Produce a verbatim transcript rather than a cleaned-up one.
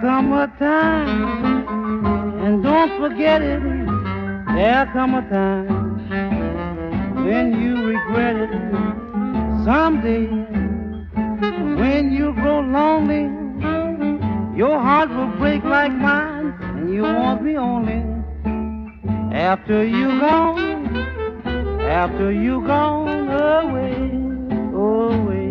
come a time, and don't forget it, there'll come a time when you regret it someday. When you grow lonely, your heart will break like mine, and you won't be only. After you gone, after you gone away, away.